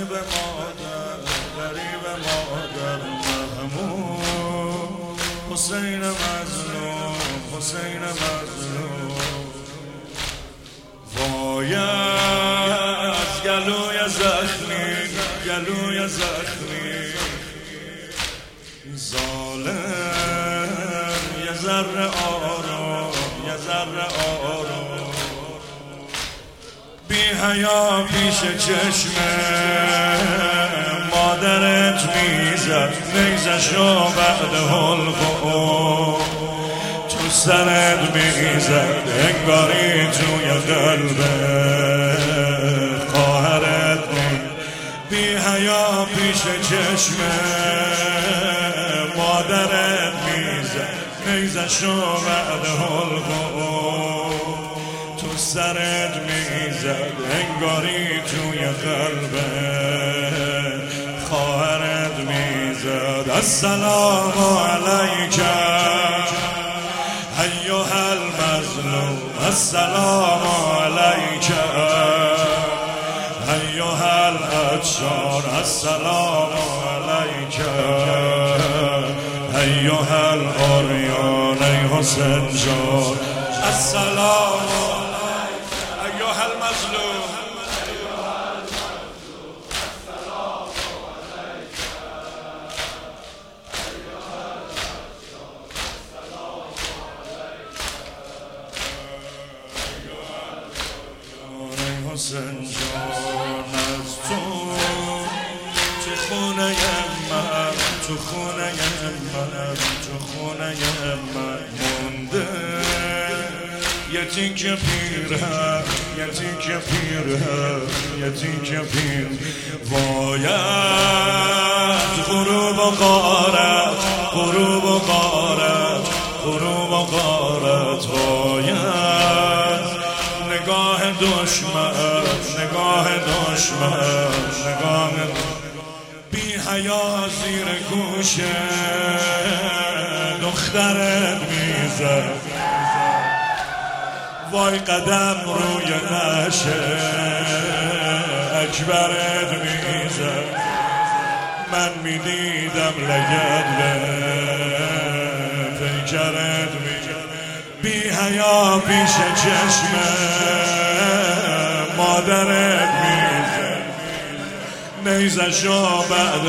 غریب مادر غریب مادر محمود حسین مظلوم حسین مظلوم وای از گلوی زخمی گلوی زخمی ظالم یه ذره آرام یه ذره آرام بی حیا پیش چشمه مادرت میزد نیزشو بعد حلقو تو سرت میزد انگاری توی قلبه خواهرت بی حیا پیش چشمه مادرت میزد نیزشو بعد حلقو تو سرت میزد انگاری توی قلبه خواهرت میزد السلام علیک ایها المظلوم السلام علیک ایها العطشان السلام علیک ایها العریان ای حسین جان السلام ایها المظلوم حسین جان از تو خونه من تو خونه من تو خونه من مونده یه تیکه پیرهن یه تیکه پیرهن یه تیکه پیر وای از غروب و غارت غروب و غارت غروب و غارت وای نگاه دشمن نگاه دشمن نگاه بی حیا زیر گوشه دخترت میزد وای قدم روی نشه اکبرت میزد من میدیدم لگد پیکرت میزد بی حیا پیش چشمه مادرت میزد نیزشو بعد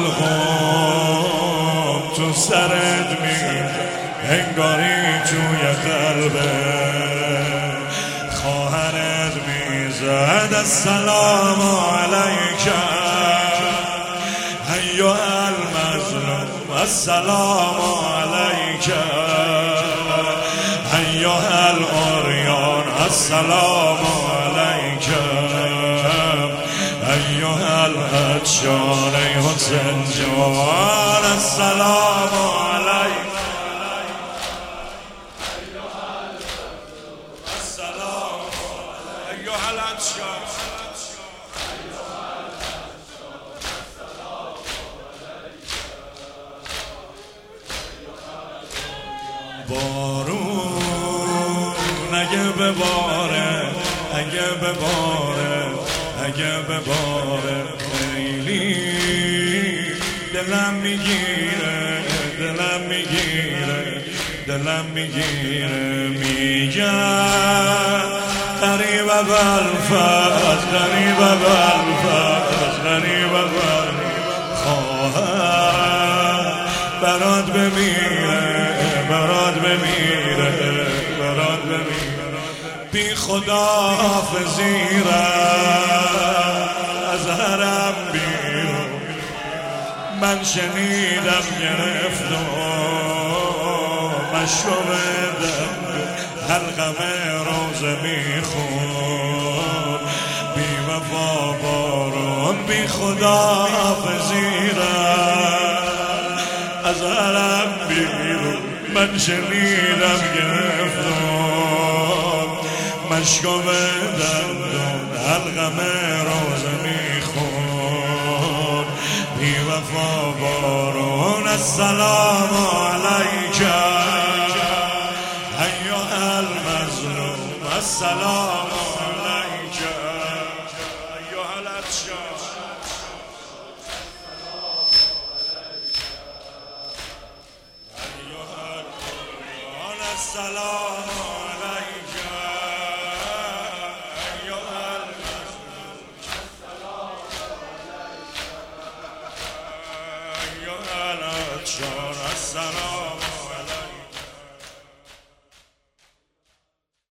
حلقم تو سرت میزد انگاری توی قلبه خواهرت میزد السلام علیک ایها المظلوم السلام علیک ایها العریان السلام علیک ایها العطشان ای حسین جان السلام علیک السلام ایها العطشان بارون اگه بباره اگه بباره اگه بباره خیلی دلم میگیره دلم میگیره دلم میگیره میگم غریب بالفز غریب بالفز غریب بالفز خواهر برات بمیره برات بمیره برات بمیره بی خدا حافظی از حرم بیرون من شنیدم گرفت و مشروبدم حلقم روزه میخون بی وفا بارون بی خدا حافظی از حرم بیرون من شنیدم گرفتم مشکم دندون حلقم روزه میخون بی وفا بارون السلام علیک ایها المظلوم السلام علیک ایها العطشان السلام عليك أيها المسلم أيها الأتشار السلام